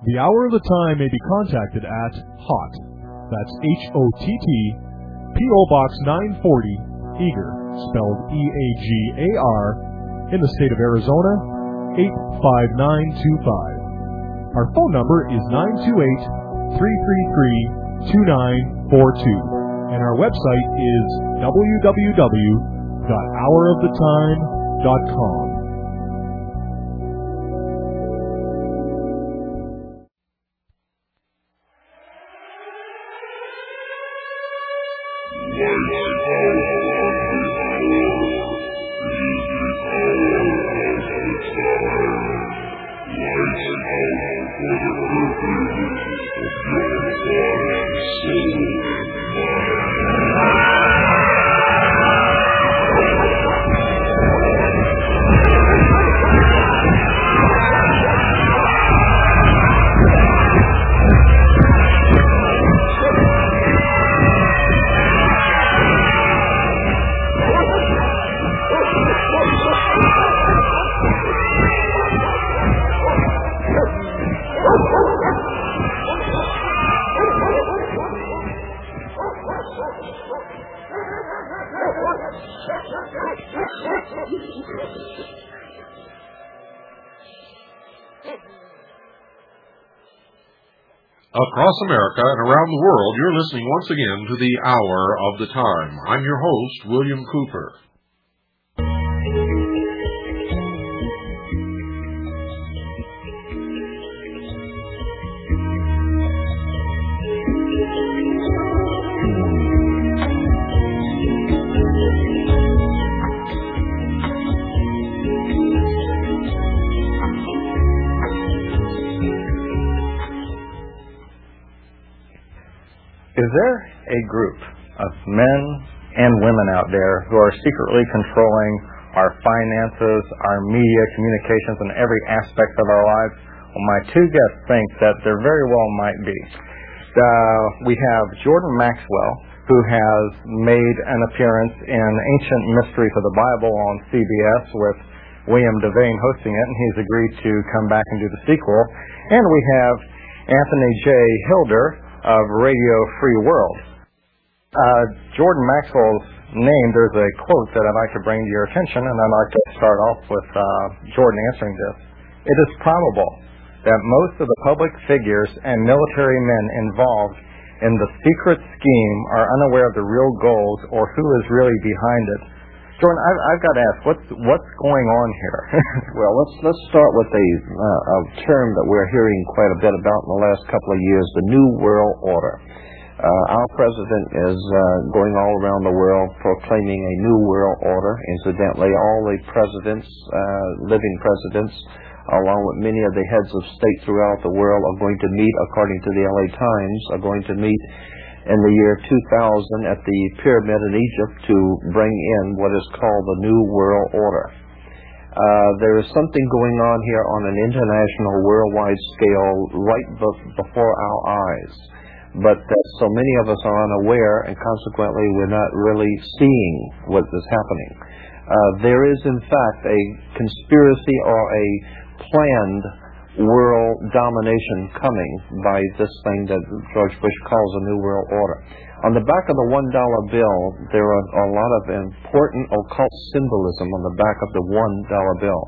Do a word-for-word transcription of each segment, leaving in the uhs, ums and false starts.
The Hour of the Time may be contacted at HOTT, that's H O T T, P O Box nine forty, Eagar, spelled E A G A R, in the state of Arizona, eight five nine two five. Our phone number is nine two eight, three three three, two nine four two, and our website is w w w dot hour of the time dot com. Across America and around the world, you're listening once again to the Hour of the Time. I'm your host, William Cooper. Is there a group of men and women out there who are secretly controlling our finances, our media, communications, and every aspect of our lives? Well, my two guests think that there very well might be. Uh, we have Jordan Maxwell, who has made an appearance in Ancient Mysteries of the Bible on C B S with William Devane hosting it, and he's agreed to come back and do the sequel. And we have Anthony J. Hilder of Radio Free World. Uh, Jordan Maxwell's name, there's a quote that I'd like to bring to your attention, and I'd like to start off with uh, Jordan answering this. It is probable that most of the public figures and military men involved in the secret scheme are unaware of the real goals or who is really behind it. Jordan, I've, I've got to ask, what's what's going on here? Well, let's let's start with a, uh, a term that we're hearing quite a bit about in the last couple of years: the New World Order. Uh, our president is uh, going all around the world proclaiming a New World Order. Incidentally, all the presidents, uh, living presidents, along with many of the heads of state throughout the world, are going to meet, according to the L A Times, are going to meet in the year two thousand at the pyramid in Egypt to bring in what is called the New World Order. Uh, there is something going on here on an international, worldwide scale right be- before our eyes, but that so many of us are unaware, and consequently we're not really seeing what is happening. Uh, there is, in fact, a conspiracy or a planned world domination coming by this thing that George Bush calls a New World Order. On the back of the one dollar bill, there are a lot of important occult symbolism on the back of the one dollar bill.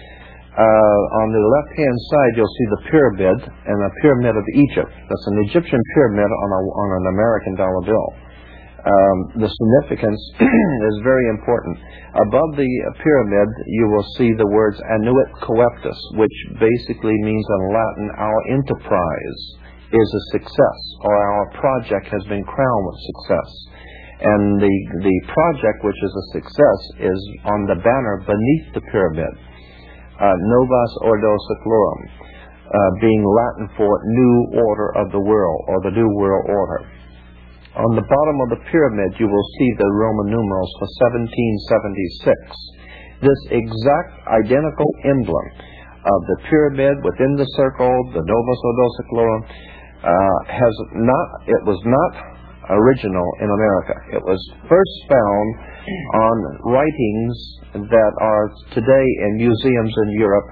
Uh, on the left-hand side, you'll see the pyramid, and a pyramid of Egypt. That's an Egyptian pyramid on, a, on an American dollar bill. Um, the significance is very important. Above the pyramid, you will see the words Annuit Coeptus, which basically means in Latin, our enterprise is a success, or our project has been crowned with success. And the, the project, which is a success, is on the banner beneath the pyramid, uh, Novus Ordo Seclorum, uh, being Latin for New Order of the World, or the New World Order. On the bottom of the pyramid, you will see the Roman numerals for seventeen seventy-six. This exact identical emblem of the pyramid within the circle, the Novus Ordo Seclorum, uh, has not. It was not original in America. It was first found on writings that are today in museums in Europe,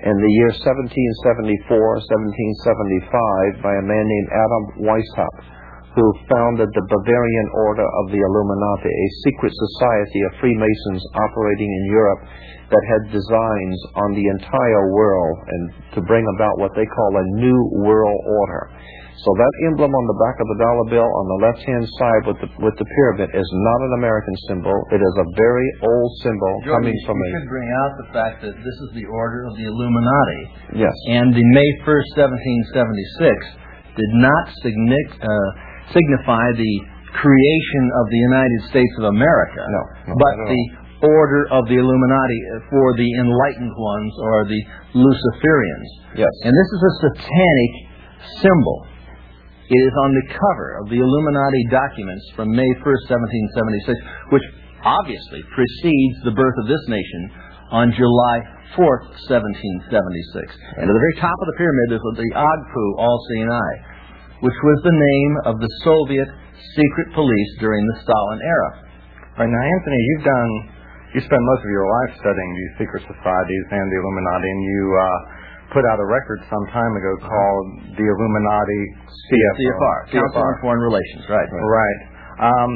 in the year seventeen seventy-four, seventeen seventy-five by a man named Adam Weishaupt, who founded the Bavarian Order of the Illuminati, a secret society of Freemasons operating in Europe that had designs on the entire world and to bring about what they call a new world order. So that emblem on the back of the dollar bill on the left-hand side with the with the pyramid is not an American symbol. It is a very old symbol Jordan, coming from you a... should bring out the fact that this is the Order of the Illuminati. Yes. And the May first, seventeen seventy-six did not signi- uh, signify the creation of the United States of America, No, no, but not at the Order of the Illuminati for the enlightened ones, or the Luciferians. Yes. And this is a satanic symbol. It is on the cover of the Illuminati documents from May first, seventeen seventy-six, which obviously precedes the birth of this nation on July fourth, seventeen seventy-six. And at the very top of the pyramid is the Agpu All-Seeing Eye, which was the name of the Soviet secret police during the Stalin era. Right, now, Anthony, you've done, you spent most of your life studying these secret societies and the Illuminati, and you uh, put out a record some time ago called the Illuminati C F R. C F R, Council on Foreign Relations, right. Right. Um,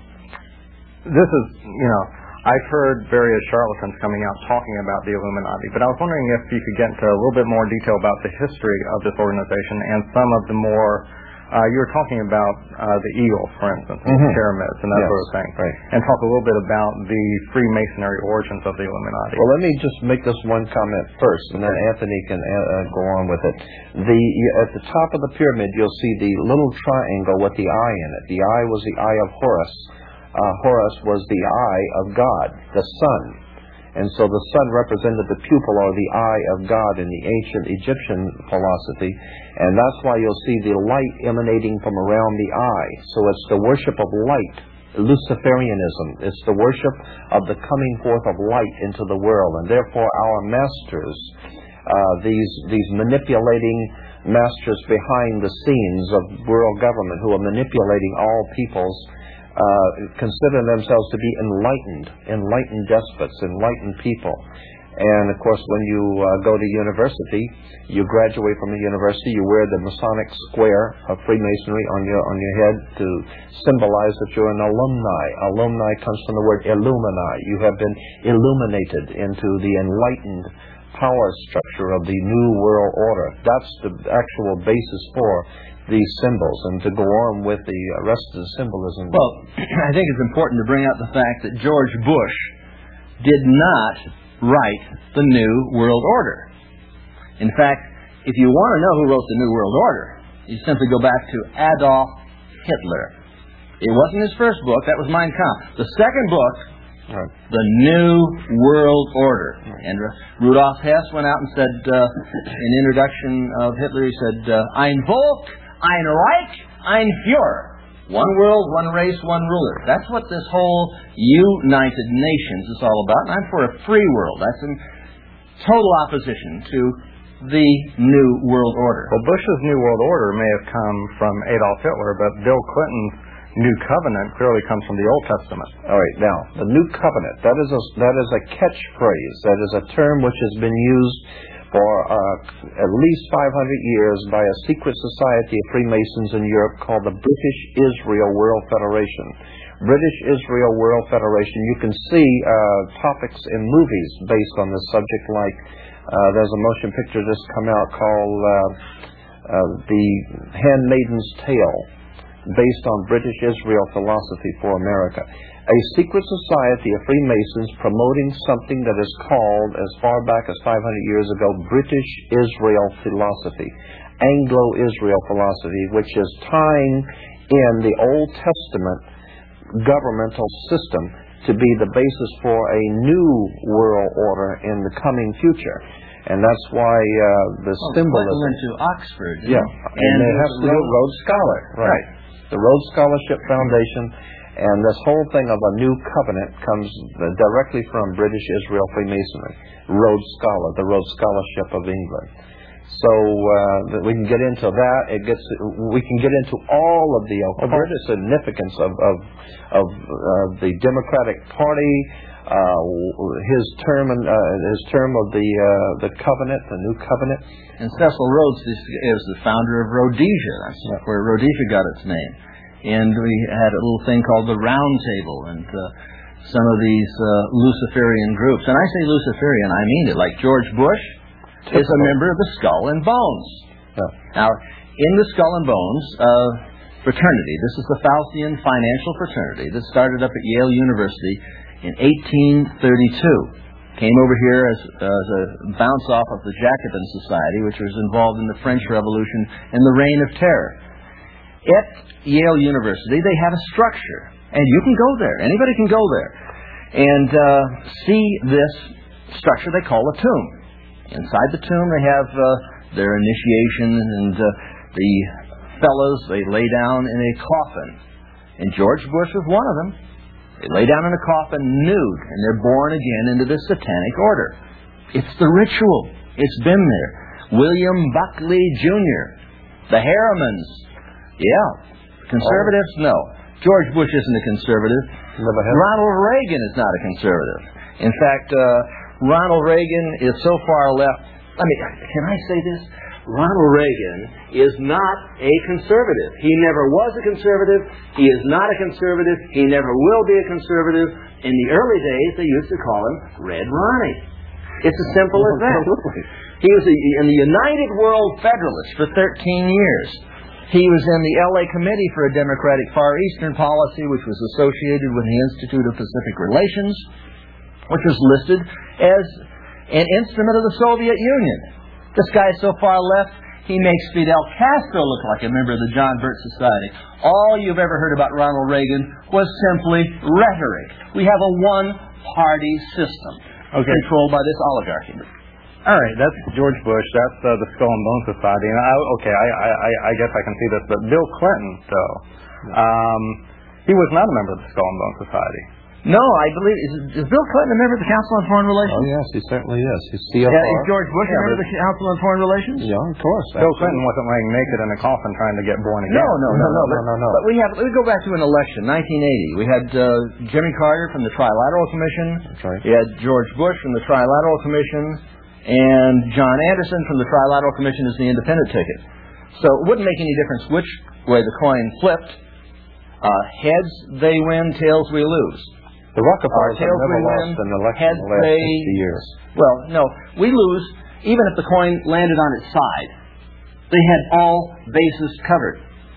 this is, you know, I've heard various charlatans coming out talking about the Illuminati, but I was wondering if you could get into a little bit more detail about the history of this organization and some of the more, uh, you were talking about uh, the eagle, for instance, and Mm-hmm. the pyramids and that Yes, sort of thing, right. and talk a little bit about the Freemasonry origins of the Illuminati. Well, let me just make this one comment first, and then Anthony can uh, uh, go on with it. The At the top of the pyramid, you'll see the little triangle with the eye in it. The eye was the eye of Horus. Uh, Horus was the eye of God, the sun. And so the sun represented the pupil or the eye of God in the ancient Egyptian philosophy. And that's why you'll see the light emanating from around the eye. So it's the worship of light, Luciferianism. It's the worship of the coming forth of light into the world. And therefore our masters, uh, these, these manipulating masters behind the scenes of world government who are manipulating all peoples, Uh, consider themselves to be enlightened, enlightened despots, enlightened people. And of course, when you uh, go to university, you graduate from the university, you wear the Masonic square of Freemasonry on your on your head to symbolize that you're an alumni. Alumni comes from the word illumini. You have been illuminated into the enlightened power structure of the New World Order. That's the actual basis for these symbols, and to go on with the rest of the symbolism. Well, I think it's important to bring out the fact that George Bush did not write the New World Order. In fact, if you want to know who wrote the New World Order, you simply go back to Adolf Hitler. It wasn't his first book, that was Mein Kampf. The second book, Right. The New World Order. And uh, Rudolf Hess went out and said, uh, in the introduction of Hitler, he said, uh, Ein Volk, ein Reich, ein Führer. One world, one race, one ruler. That's what this whole United Nations is all about. And I'm for a free world. That's in total opposition to the New World Order. Well, Bush's New World Order may have come from Adolf Hitler, but Bill Clinton's New Covenant clearly comes from the Old Testament. All right, now, the New Covenant, that is a, that is a catchphrase. That is a term which has been used for uh, at least five hundred years by a secret society of Freemasons in Europe called the British Israel World Federation. British Israel World Federation. You can see uh, topics in movies based on this subject, like uh, there's a motion picture just come out called uh, uh, The Handmaid's Tale, based on British Israel philosophy for America. A secret society of Freemasons promoting something that is called, as far back as five hundred years ago, British Israel philosophy, Anglo-Israel philosophy, which is tying in the Old Testament governmental system to be the basis for a new world order in the coming future. And that's why uh, the well, symbolism... Clinton went to Oxford. Yeah, and, and it has to do with Rhodes Scholar. Right. The Rhodes Scholarship Foundation, and this whole thing of a new covenant comes directly from British Israel Freemasonry. Rhodes Scholar, the Rhodes Scholarship of England. So uh, we can get into that. It gets. We can get into all of the occult significance of of, of uh, the Democratic Party, uh, his term and uh, his term of the uh, the covenant, the new covenant. And Cecil Rhodes is, is the founder of Rhodesia. That's yeah. where Rhodesia got its name. And we had a little thing called the Round Table, and uh, some of these uh, Luciferian groups. And I say Luciferian, I mean it. Like George Bush Typical. is a member of the Skull and Bones. Yeah. Now, in the Skull and Bones uh, fraternity, this is the Faustian financial fraternity that started up at Yale University in eighteen thirty-two. Came over here as, as a bounce off of the Jacobin Society, which was involved in the French Revolution and the Reign of Terror. At Yale University, they have a structure, and you can go there. Anybody can go there and uh, see this structure they call a tomb. Inside the tomb, they have uh, their initiation, and uh, the fellows, they lay down in a coffin. And George Bush was one of them. They lay down in a coffin nude, and they're born again into the satanic order. It's the ritual. It's been there. William Buckley Junior The Harrimans. Yeah. Conservatives? No. George Bush isn't a conservative. Ronald Reagan is not a conservative. In fact, uh, Ronald Reagan is so far left. I mean, can I say this? Ronald Reagan is not a conservative. He never was a conservative. He is not a conservative. He never will be a conservative. In the early days, they used to call him Red Ronnie. It's as simple as that. He was in the United World Federalists for thirteen years. He was in the L A Committee for a Democratic Far Eastern Policy, which was associated with the Institute of Pacific Relations, which was listed as an instrument of the Soviet Union. This guy is so far left, he makes Fidel Castro look like a member of the John Birch Society. All you've ever heard about Ronald Reagan was simply rhetoric. We have a one-party system okay. controlled by this oligarchy. All right, that's George Bush. That's uh, the Skull and Bone Society. And I, okay, I, I, I guess I can see this. But Bill Clinton, though, um, he was not a member of the Skull and Bone Society. No, I believe is, is Bill Clinton a member of the Council on Foreign Relations? Oh yes, he certainly is. He's C F R. Yeah, is George Bush yeah, a member of the Council on Foreign Relations? Yeah, of course. Bill absolutely. Clinton wasn't laying naked in a coffin trying to get born again. No, no, no, no, no, no, no. no. But we have. We go back to an election, nineteen eighty. We had uh, Jimmy Carter from the Trilateral Commission. That's right. We had George Bush from the Trilateral Commission, and John Anderson from the Trilateral Commission as the independent ticket. So it wouldn't make any difference which way the coin flipped. Uh, heads, they win. Tails, we lose. The Rockefellers have never lost an election in the last fifty years. Well, no, we lose even if the coin landed on its side. They had all bases covered.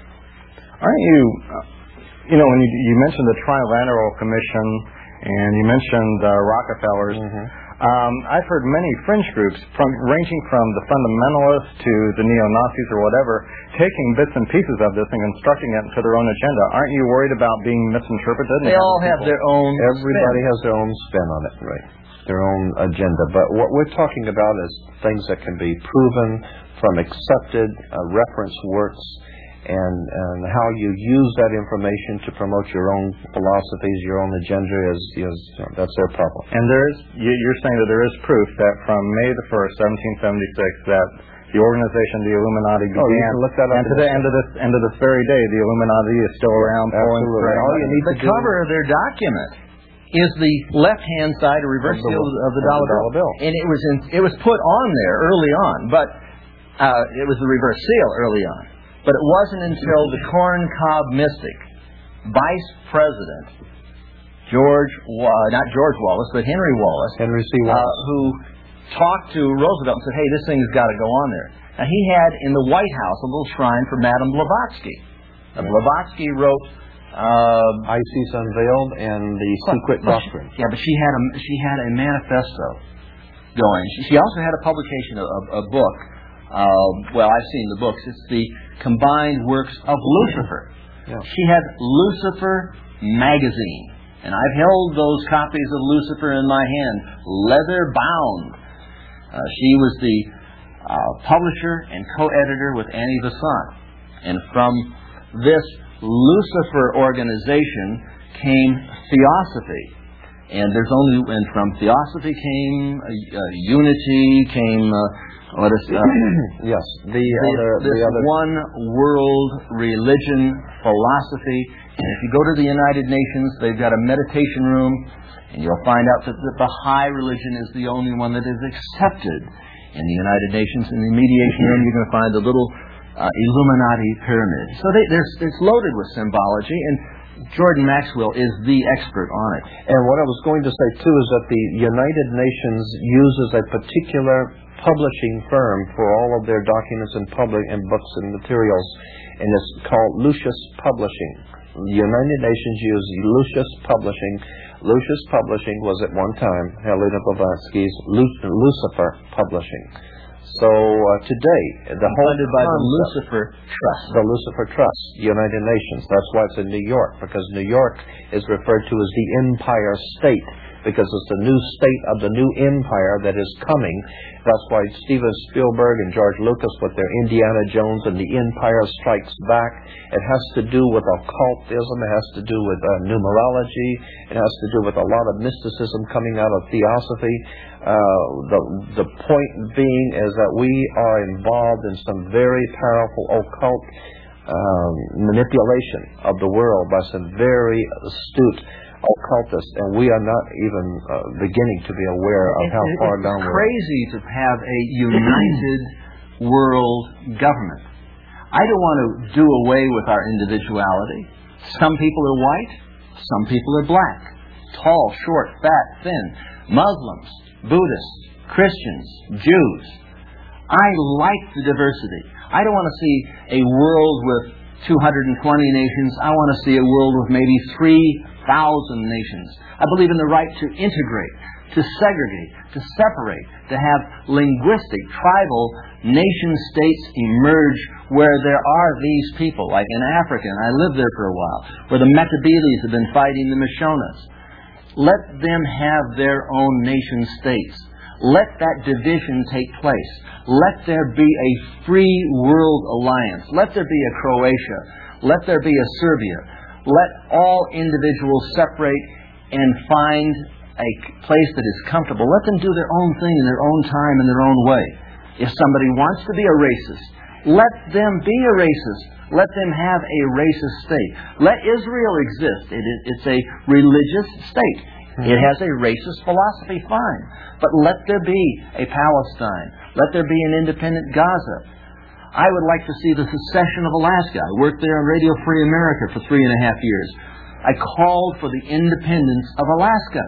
Aren't you, uh, you know, when you, you mentioned the Trilateral Commission and you mentioned uh, Rockefellers, mm-hmm. um, I've heard many fringe groups, from ranging from the fundamentalists to the neo-Nazis or whatever, taking bits and pieces of this and constructing it into their own agenda. Aren't you worried about being misinterpreted? They all have their own Everybody spin. has their own spin on it, right? Their own agenda. But what we're talking about is things that can be proven from accepted uh, reference works, and, and how you use that information to promote your own philosophies, your own agenda, is, is that's their problem. And there is, you're saying that there is proof that from May the first, seventeen seventy-six, that the organization, the Illuminati, began. Oh, you can look that up. And to the end of this, end of this very day, the Illuminati is still around. Absolutely. All you need the to cover do of their document is the left-hand side, a reverse seal of the dollar bill. bill, and it was in, it was put on there early on, but uh, it was the reverse seal early on. But it wasn't until the Corn Cob mystic, Vice President George, uh, not George Wallace, but Henry Wallace, Henry C. Wallace, uh, who talked to Roosevelt and said, "Hey, this thing's got to go on there." Now he had in the White House a little shrine for Madame Blavatsky. Now, Blavatsky wrote uh, "Isis Unveiled" and the Secret well, Doctrine. She, yeah, but she had a she had a manifesto going. She, she also had a publication of a, a book. Uh, well, I've seen the books. It's the combined works of Lucifer. Yeah. She had Lucifer magazine, and I've held those copies of Lucifer in my hand, leather bound. Uh, she was the uh, publisher and co-editor with Annie Besant, and from this Lucifer organization came Theosophy. And there's only, and from theosophy came uh, uh, unity, came uh, what is uh, yes, the this, other, this the other one world religion philosophy. And if you go to the United Nations, they've got a meditation room, and you'll find out that the Baha'i religion is the only one that is accepted in the United Nations. In the mediation room, you're going to find the little uh, Illuminati pyramid. So they, there's, it's loaded with symbology, and Jordan Maxwell is the expert on it. And what I was going to say, too, is that the United Nations uses a particular publishing firm for all of their documents and public and books and materials, and it's called Lucius Publishing. The United Nations uses Lucius Publishing. Lucius Publishing was at one time Helena Blavatsky's Lucifer Publishing. So uh, today, the whole funded by the concept, Lucifer Trust. the Lucifer Trust, United Nations. That's why it's in New York, because New York is referred to as the Empire State, because it's the new state of the new empire that is coming. That's why Steven Spielberg and George Lucas with their Indiana Jones and the Empire Strikes Back, it has to do with occultism, it has to do with uh, numerology, it has to do with a lot of mysticism coming out of theosophy. Uh, the, the point being is that we are involved in some very powerful occult um, manipulation of the world by some very astute occultists, and we are not even uh, beginning to be aware of how it, far it's down we're. It's crazy to have a united world government. I don't want to do away with our individuality. Some people are white, some people are black, tall, short, fat, thin, Muslims, Buddhists, Christians, Jews. I like the diversity. I don't want to see a world with two hundred twenty nations. I want to see a world with maybe three thousand nations. I believe in the right to integrate, to segregate, to separate, to have linguistic, tribal nation-states emerge where there are these people, like in Africa, and I lived there for a while, where the Metabeles have been fighting the Mashonas. Let them have their own nation-states. Let that division take place. Let there be a free world alliance. Let there be a Croatia. Let there be a Serbia. Let all individuals separate and find a place that is comfortable. Let them do their own thing in their own time, in their own way. If somebody wants to be a racist, let them be a racist. Let them have a racist state. Let Israel exist. It is, it's a religious state. It has a racist philosophy, fine. But let there be a Palestine. Let there be an independent Gaza. I would like to see the secession of Alaska. I worked there on Radio Free America for three and a half years. I called for the independence of Alaska.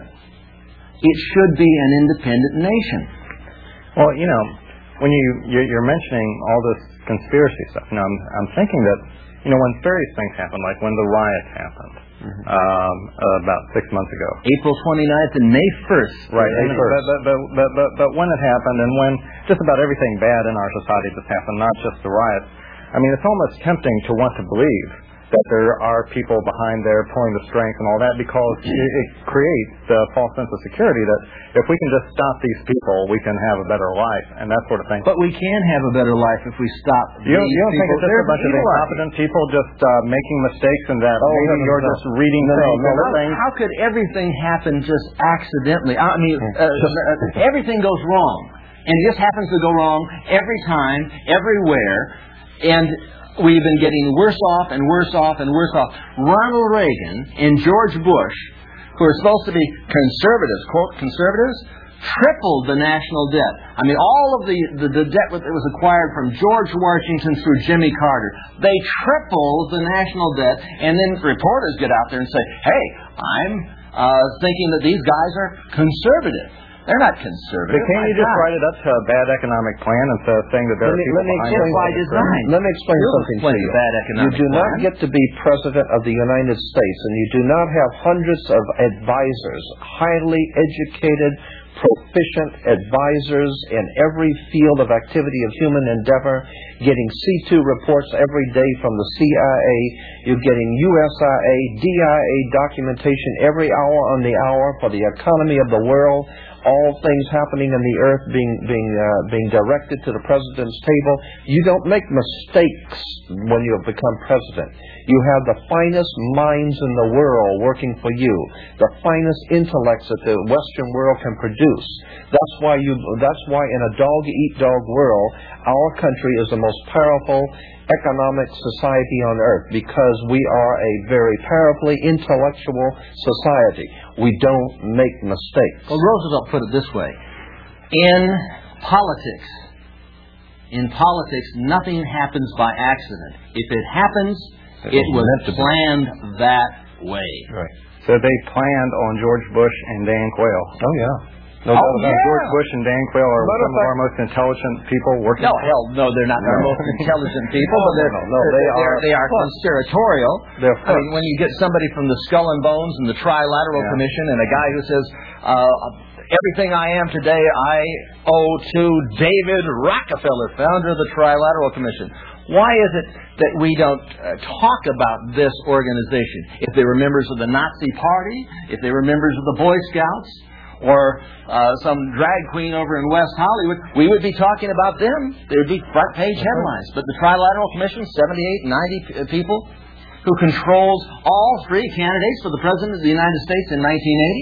It should be an independent nation. Well, you know, when you, you're mentioning all this conspiracy stuff, now I'm, I'm thinking that, you know, when various things happen, like when the riots happened, mm-hmm. um, uh, about six months ago. April twenty-ninth and May first. Right, May first. But, but, but, but, but when it happened, and when just about everything bad in our society just happened, not just the riots, I mean, it's almost tempting to want to believe that there are people behind there pulling the strings and all that, because it, it creates the false sense of security that if we can just stop these people, we can have a better life and that sort of thing. But we can have a better life if we stop you, these you don't people. think it's just a bunch of incompetent people just uh, making mistakes and that oh, maybe no, you're no. just reading no, things no, over no. things? How could everything happen just accidentally? I mean, uh, uh, everything goes wrong. And it just happens to go wrong every time, everywhere. And we've been getting worse off and worse off and worse off. Ronald Reagan and George Bush, who are supposed to be conservatives, quote, conservatives, tripled the national debt. I mean, all of the, the, the debt that was acquired from George Washington through Jimmy Carter, they tripled the national debt, and then reporters get out there and say, hey, I'm uh, thinking that these guys are conservative. They're not conservative. But can't you just write it up to a bad economic plan instead of saying that there are people behind it? By design. Let me explain You'll something explain to you. The bad economic you do plan. not get to be president of the United States, and you do not have hundreds of advisors, highly educated, proficient advisors in every field of activity of human endeavor, getting C two reports every day from the C I A. You're getting U S I A, D I A documentation every hour on the hour for the economy of the world. all things happening in the earth being being uh, being directed to the president's table. You don't make mistakes when you have become president. You have the finest minds in the world working for you, the finest intellects that the Western world can produce. That's why you. That's why in a dog-eat-dog world, our country is the most powerful economic society on earth, because we are a very powerfully intellectual society. We don't make mistakes. Well, Roosevelt put it this way: in politics, in politics, nothing happens by accident. If it happens, it, it was planned that way. Right. So they planned on George Bush and Dan Quayle. Oh yeah. No oh, doubt about yeah. George Bush and Dan Quayle are some of our most intelligent people working. No, hell, no, they're not no. the most intelligent people, no, but they're, no, no, they they're, are they are conspiratorial. They're I mean, when you get somebody from the Skull and Bones and the Trilateral yeah. Commission, and a guy who says, uh, everything I am today I owe to David Rockefeller, founder of the Trilateral Commission. Why is it that we don't uh, talk about this organization? If they were members of the Nazi Party, if they were members of the Boy Scouts, or uh, some drag queen over in West Hollywood, we would be talking about them. There would be front-page headlines. But the Trilateral Commission, seventy-eight, ninety p- people, who controls all three candidates for the President of the United States in nineteen eighty.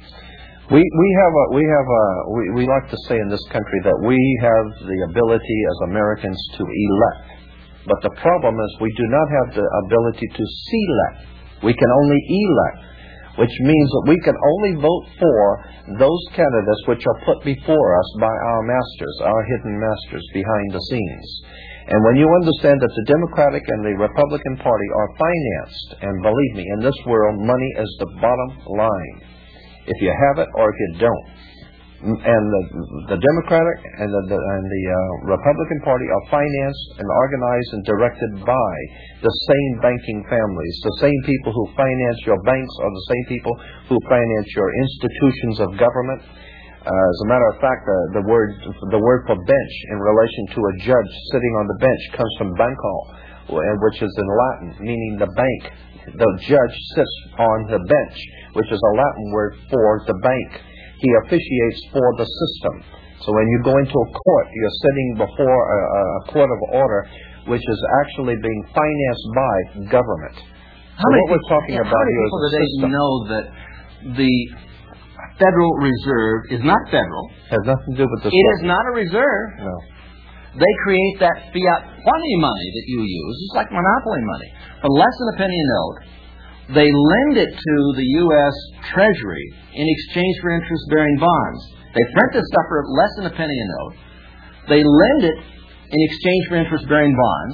We we have a we have a we, we like to say in this country that we have the ability as Americans to elect, but the problem is we do not have the ability to select. We can only elect, which means that we can only vote for those candidates which are put before us by our masters, our hidden masters behind the scenes. And when you understand that the Democratic and the Republican Party are financed, and believe me, in this world, money is the bottom line. If you have it or if you don't. And the, the Democratic and the, the, and the uh, Republican Party are financed and organized and directed by the same banking families. The same people who finance your banks are the same people who finance your institutions of government. Uh, as a matter of fact, uh, the word the word for bench in relation to a judge sitting on the bench comes from banco, which is in Latin, meaning the bank. The judge sits on the bench, which is a Latin word for the bank. He officiates for the system. So when you go into a court, you're sitting before a, a court of order, which is actually being financed by government. How so many what we're people, talking yeah, about how many here people is a today system. know that the Federal Reserve is not federal? Has nothing to do with the It is not a reserve. No. They create that fiat funny money that you use. It's like monopoly money. For less than a penny a note, they lend it to the U S Treasury in exchange for interest-bearing bonds. They print this stuff for less than a penny a note. They lend it in exchange for interest-bearing bonds.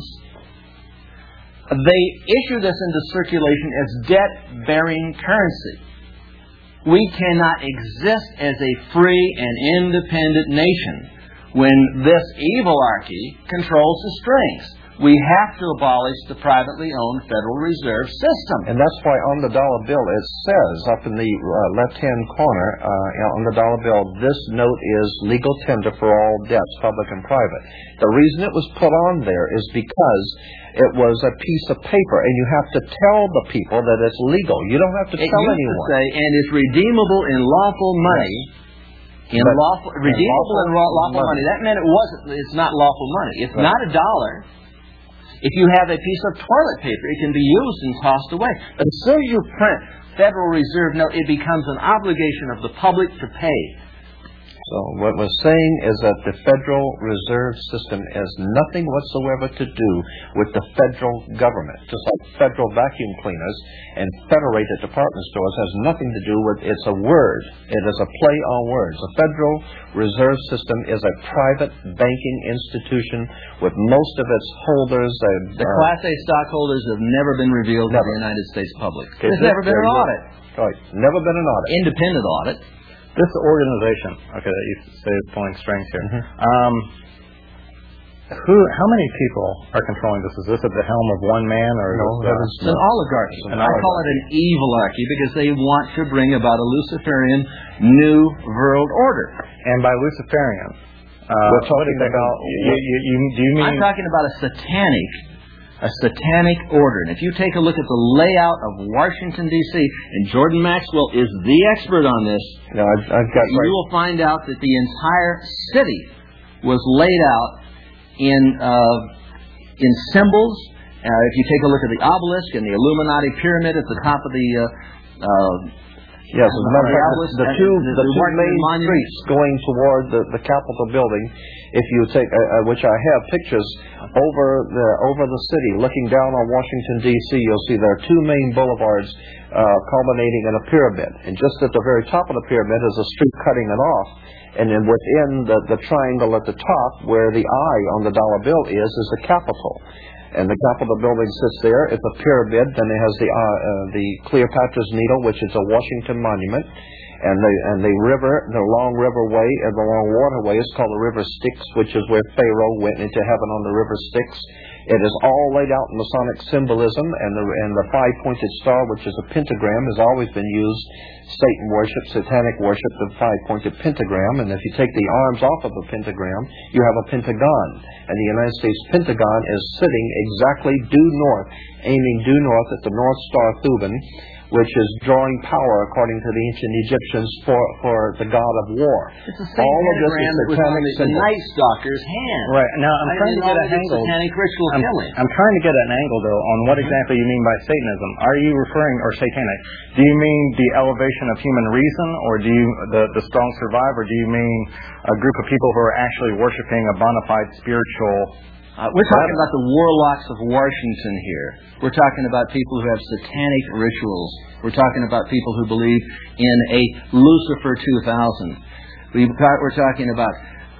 They issue this into circulation as debt-bearing currency. We cannot exist as a free and independent nation when this evilarchy controls the strings. We have to abolish the privately owned Federal Reserve System. And that's why on the dollar bill it says up in the uh, left-hand corner uh, on the dollar bill, this note is legal tender for all debts, public and private. The reason it was put on there is because it was a piece of paper, and you have to tell the people that it's legal. You don't have to it tell used anyone. To say, and it's redeemable in lawful money. In But lawful, redeemable in lawful, lawful money. money. That meant it wasn't. It's not lawful money. It's Right. not a dollar. If you have a piece of toilet paper, it can be used and tossed away. But as soon as you print Federal Reserve note, it becomes an obligation of the public to pay. So what we're saying is that the Federal Reserve System has nothing whatsoever to do with the federal government. Just like federal vacuum cleaners and federated department stores has nothing to do with, it's a word. It is a play on words. The Federal Reserve System is a private banking institution with most of its holders. Uh, The Class A stockholders have never been revealed to the United States public. Okay, There's never been an audit. Right. Never been an audit. Independent audit. This organization, okay, that you say is pulling strings here. Mm-hmm. Um, who, how many people are controlling this? Is this at the helm of one man, or No, is that this, is It's an oligarchy. An I call it an evilarchy because they want to bring about a Luciferian New World Order. and by Luciferian, uh, We're talking what is that about- called? You, you, you, do you mean? I'm talking about a satanic a satanic order. And if you take a look at the layout of Washington, D C, and Jordan Maxwell is the expert on this, no, I've, I've got you right. will find out that the entire city was laid out in uh, in symbols. Uh, if you take a look at the obelisk and the Illuminati pyramid at the top of the uh, uh, Yes, as a matter of fact, obelisk, the uh, two the- the the two Washington main Monument. streets going toward the, the Capitol building, if you take, uh, uh, which I have pictures over the over the city, looking down on Washington D C, you'll see there are two main boulevards uh, culminating in a pyramid, and just at the very top of the pyramid is a street cutting it off, and then within the, the triangle at the top, where the eye on the dollar bill is, is the Capitol. And the Capitol building sits there. It's a pyramid. Then it has the uh, uh, the Cleopatra's Needle, which is a Washington monument, and the and the river, the long riverway and the long waterway is called the River Styx, which is where Pharaoh went into heaven on the River Styx. It is all laid out in Masonic symbolism, and the and the five-pointed star, which is a pentagram, has always been used. Satan worship, satanic worship, the five-pointed pentagram, and if you take the arms off of a pentagram, you have a pentagon. And the United States Pentagon is sitting exactly due north, aiming due north at the North Star Thuban, which is drawing power, according to the ancient Egyptians, for, for the god of war. It's the same All of this is pentagram that was on satanic the, the symbol. Night Stalker's hand. Right. Now, I'm I trying to mean, get all an of this angle. satanic ritual I'm, killing. I'm trying to get an angle, though, on what exactly you mean by Satanism. Are you referring, or satanic, do you mean the elevation of human reason, or do you, the, the strong survive, or do you mean a group of people who are actually worshiping a bona fide spiritual... Uh, we're talking about the warlocks of Washington here. We're talking about people who have satanic rituals. We're talking about people who believe in a Lucifer two thousand. We've got, we're talking about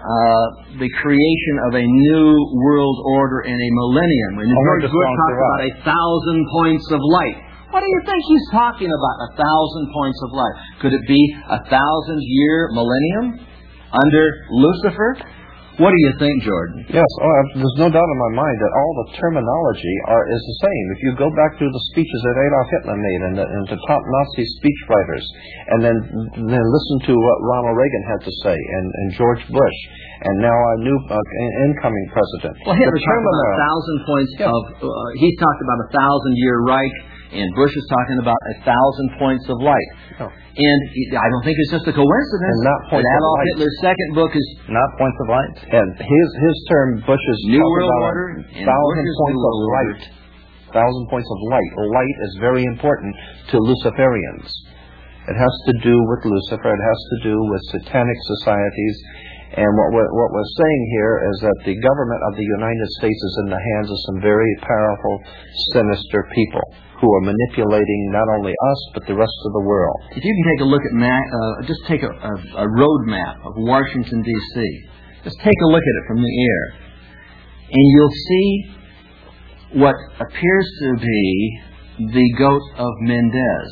uh, the creation of a new world order in a millennium. When George Bush talks about a thousand points of light, what do you think he's talking about, a thousand points of light? Could it be a thousand-year millennium under Lucifer? What do you think, Jordan? Yes, oh, there's no doubt in my mind that all the terminology are is the same. If you go back through the speeches that Adolf Hitler made and, the, and to top Nazi speechwriters, and then then listen to what Ronald Reagan had to say, and, and George Bush, and now our new uh, incoming president. Well, Hitler talked about a thousand points yeah. of. Uh, he talked about a thousand-year Reich. And Bush is talking about a thousand points of light. Oh. And I don't think it's just a coincidence And not points that of Adolf light. Hitler's second book is Not points of light? And his his term, Bush's New talking World about Order a and thousand Bush's points New of World light. Order. Thousand points of light. Light is very important to Luciferians. It has to do with Lucifer. It has to do with satanic societies. And what we're, what we're saying here is that the government of the United States is in the hands of some very powerful, sinister people who are manipulating not only us, but the rest of the world. If you can take a look at ma- uh, just take a, a, a road map of Washington, D C Just take a look at it from the air, and you'll see what appears to be the goat of Mendez.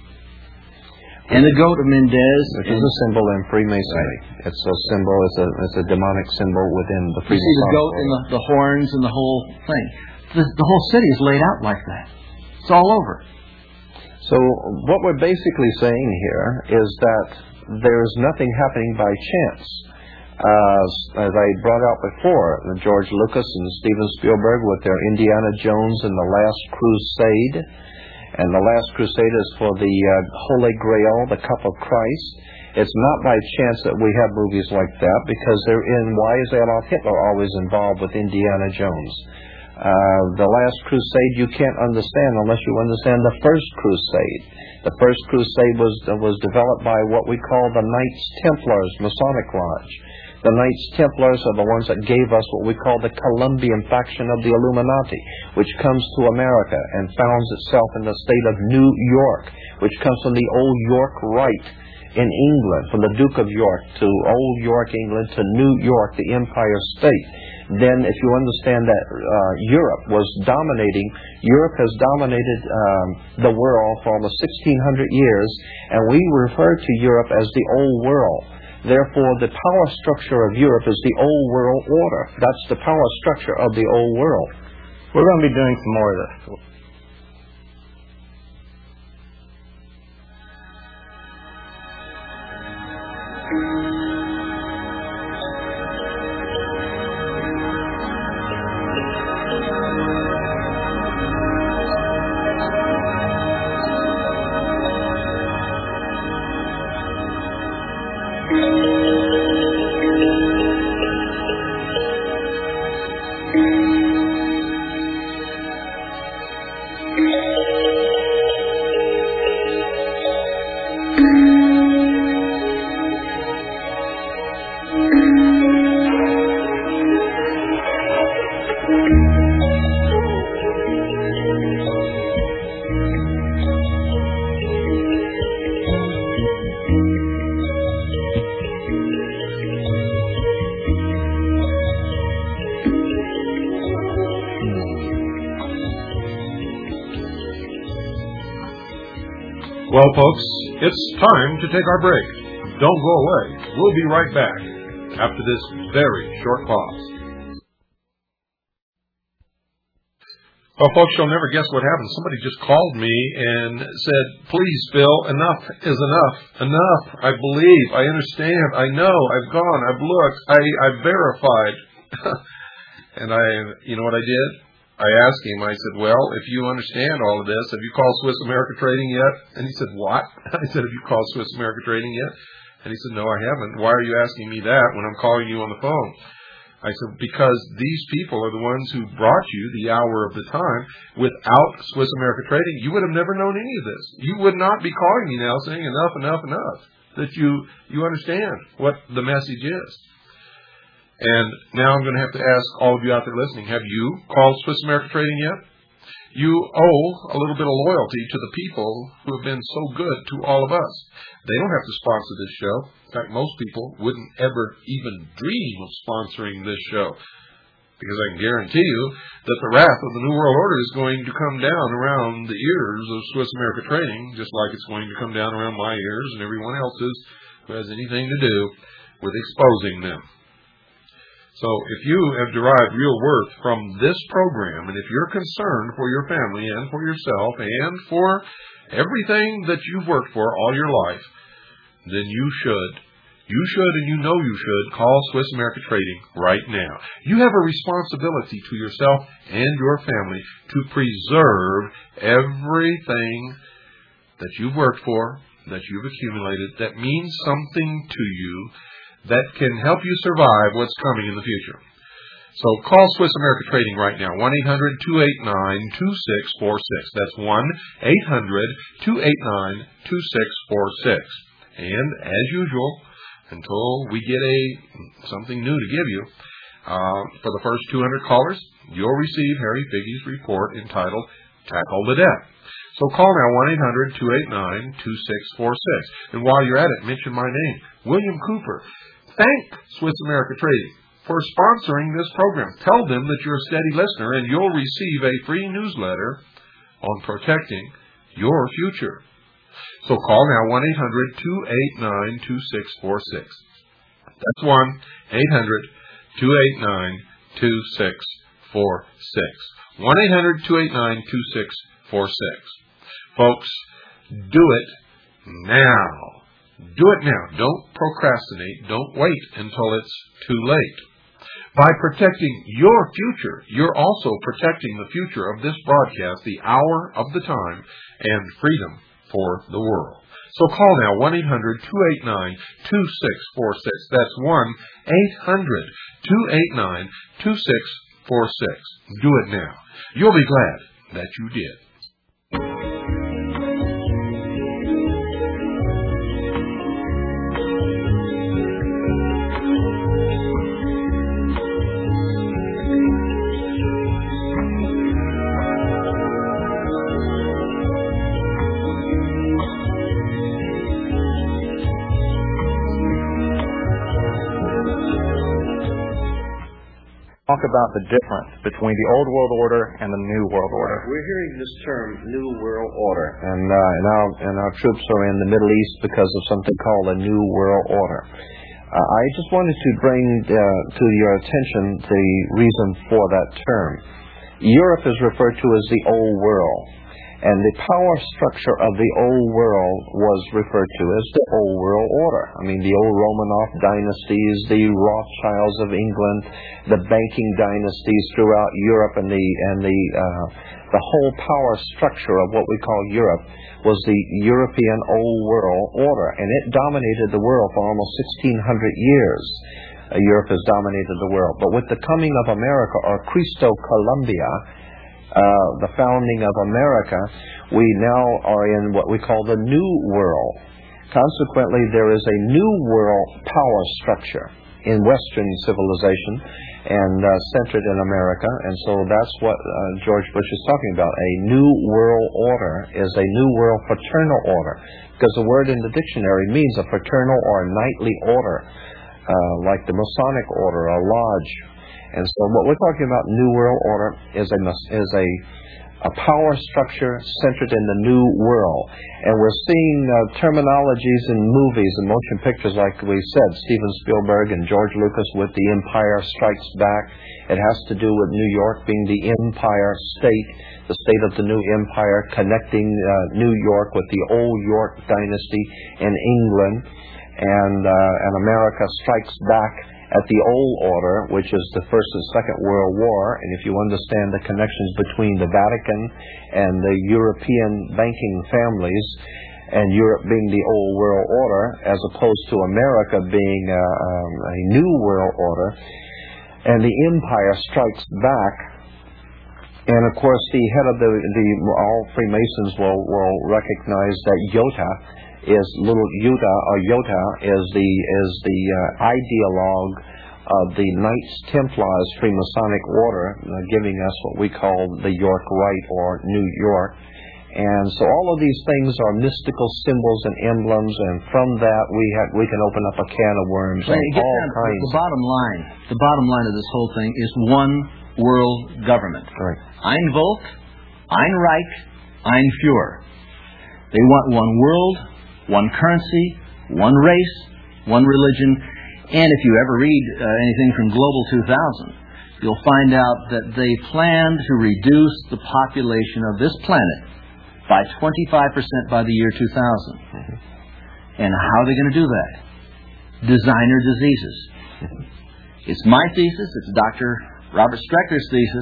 And the goat of Mendez Which is a symbol in Freemasonry. Right. It's a symbol, it's a, it's a demonic symbol within the You Freemasonic see the goat and the, the horns and the whole thing. The, the whole city is laid out like that. It's all over. So what we're basically saying here is that there's nothing happening by chance. Uh, as I brought out before, George Lucas and Steven Spielberg with their Indiana Jones and the Last Crusade. And the Last Crusade is for the uh, Holy Grail, the Cup of Christ. It's not by chance that we have movies like that, because they're in. Why is Adolf Hitler always involved with Indiana Jones? Uh, the Last Crusade you can't understand unless you understand the First Crusade. The First Crusade was was developed by what we call the Knights Templars Masonic Lodge. The Knights Templars are the ones that gave us what we call the Columbian faction of the Illuminati, which comes to America and founds itself in the state of New York, which comes from the old York Rite in England, from the Duke of York to old York, England, to New York, the Empire State. Then if you understand that uh, Europe was dominating, Europe has dominated um, the world for almost sixteen hundred years, and we refer to Europe as the Old World. Therefore, the power structure of Europe is the Old World Order. That's the power structure of the Old World. We're going to be doing some more of this. Well, folks, it's time to take our break. Don't go away. We'll be right back after this very short pause. Well, folks, you'll never guess what happened. Somebody just called me and said, please, Phil, enough is enough. Enough. I believe. I understand. I know. I've gone. I've looked. I, I've verified. And I, you know what I did? I asked him, I said, well, if you understand all of this, have you called Swiss America Trading yet? And he said, what? I said, have you called Swiss America Trading yet? And he said, no, I haven't. Why are you asking me that when I'm calling you on the phone? I said, because these people are the ones who brought you the hour of the time. Without Swiss America Trading, you would have never known any of this. You would not be calling me now saying enough, enough, enough. That you, you understand what the message is. And now I'm going to have to ask all of you out there listening, have you called Swiss America Trading yet? You owe a little bit of loyalty to the people who have been so good to all of us. They don't have to sponsor this show. In fact, most people wouldn't ever even dream of sponsoring this show. Because I can guarantee you that the wrath of the New World Order is going to come down around the ears of Swiss America Trading, just like it's going to come down around my ears and everyone else's who has anything to do with exposing them. So if you have derived real worth from this program, and if you're concerned for your family and for yourself and for everything that you've worked for all your life, then you should, you should and you know you should, call Swiss America Trading right now. You have a responsibility to yourself and your family to preserve everything that you've worked for, that you've accumulated, that means something to you, that can help you survive what's coming in the future. So call Swiss America Trading right now, one eight hundred two eight nine two six four six. That's one eight hundred two eight nine two six four six. And as usual, until we get a something new to give you, uh, for the first two hundred callers, you'll receive Harry Figge's report entitled Tackle the Debt. So call now, one eight hundred two eight nine two six four six. And while you're at it, mention my name, William Cooper. Thank Swiss America Trading for sponsoring this program. Tell them that you're a steady listener, and you'll receive a free newsletter on protecting your future. So call now, one eight hundred two eight nine two six four six. That's one eight hundred two eight nine two six four six. one eight hundred two eight nine two six four six. Folks, do it now. Do it now. Don't procrastinate. Don't wait until it's too late. By protecting your future, you're also protecting the future of this broadcast, the hour of the time, and freedom for the world. So call now, one eight hundred two eight nine two six four six. That's one eight hundred two eight nine two six four six. Do it now. You'll be glad that you did. Talk about the difference between the old world order and the new world order. We're hearing this term, New World Order, and, uh, and, our, and our troops are in the Middle East because of something called the New World Order. Uh, I just wanted to bring uh, to your attention the reason for that term. Europe is referred to as the Old World, and the power structure of the Old World was referred to as the Old World Order. I mean, the old Romanov dynasties, the Rothschilds of England, the banking dynasties throughout Europe, and the and the uh, the whole power structure of what we call Europe was the European Old World Order, and it dominated the world for almost sixteen hundred years. Uh, Europe has dominated the world, but with the coming of America, or Cristo Columbia, uh, the founding of America, we now are in what we call the New World. Consequently, there is a New World power structure in Western civilization and uh, centered in America, and so that's what uh, George Bush is talking about. A New World Order is a New World fraternal order, because the word in the dictionary means a fraternal or a knightly order, uh, like the Masonic order, a lodge. And so what we're talking about, New World Order, is a is a a power structure centered in the New World. And we're seeing uh, terminologies in movies and motion pictures, like we said, Steven Spielberg and George Lucas with The Empire Strikes Back. It has to do with New York being the Empire State, the state of the new empire, connecting uh, New York with the old York dynasty in England. And, uh, and America strikes back at the old order, which is the First and Second World War. And if you understand the connections between the Vatican and the European banking families, and Europe being the old world order, as opposed to America being uh, um, a new world order, and the empire strikes back. And of course, the head of the, the all Freemasons will, will recognize that Iota is little Yuta, or Iota is the is the uh, ideologue of the Knights Templars Freemasonic order, uh, giving us what we call the York Rite or New York. And so all of these things are mystical symbols and emblems, and from that we have we can open up a can of worms. Well, and get all down, kinds. the bottom line, the bottom line of this whole thing is one world government. Right. Ein Volk, ein Reich, ein Führer. They want one world, one currency, one race, one religion. And if you ever read uh, anything from Global two thousand, you'll find out that they plan to reduce the population of this planet by twenty-five percent by the year two thousand. Mm-hmm. And how are they going to do that? Designer diseases. Mm-hmm. It's my thesis, it's Doctor Robert Strecker's thesis,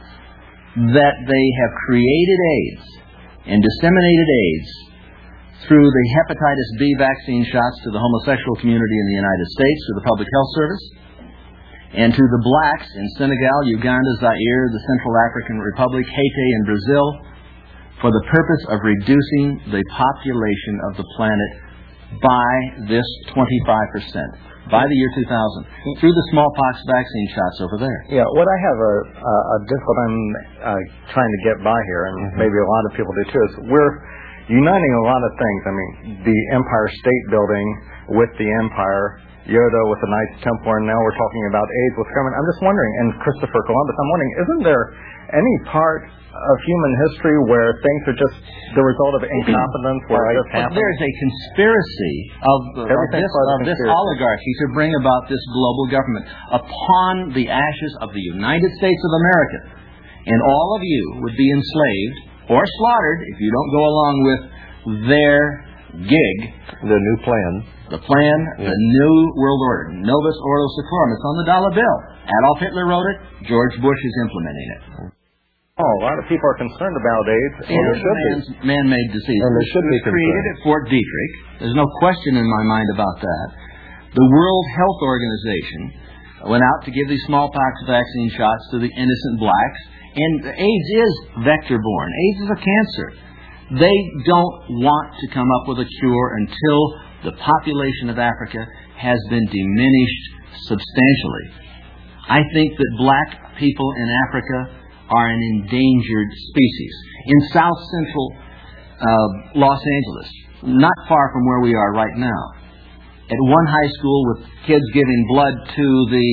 that they have created AIDS and disseminated AIDS through the hepatitis B vaccine shots to the homosexual community in the United States, to the Public Health Service, and to the blacks in Senegal, Uganda, Zaire, the Central African Republic, Haiti, and Brazil, for the purpose of reducing the population of the planet by this twenty-five percent, by the year two thousand, through the smallpox vaccine shots over there. Yeah, what I have a, a, a difficult I'm uh, trying to get by here, and mm-hmm. maybe a lot of people do too, is we're uniting a lot of things. I mean, the Empire State Building with the Empire, Yoda with the Knights Templar, and now we're talking about AIDS with government. I'm just wondering, and Christopher Columbus, I'm wondering, isn't there any part of human history where things are just the result of incompetence, where it just happens? There's a conspiracy of, of this, of this oligarchy to bring about this global government upon the ashes of the United States of America. And all of you would be enslaved or slaughtered if you don't go along with their gig. The new plan. The plan, yeah. The New World Order. Novus Ordo Seclorum. It's on the dollar bill. Adolf Hitler wrote it. George Bush is implementing it. Oh, a lot of people are concerned about AIDS. And there should be. Man-made disease. And there should be concern. Created at Fort Detrick. There's no question in my mind about that. The World Health Organization went out to give these smallpox vaccine shots to the innocent blacks. And AIDS is vector-borne. AIDS is a cancer. They don't want to come up with a cure until the population of Africa has been diminished substantially. I think that black people in Africa are an endangered species. In south central uh, Los Angeles, not far from where we are right now, at one high school with kids giving blood to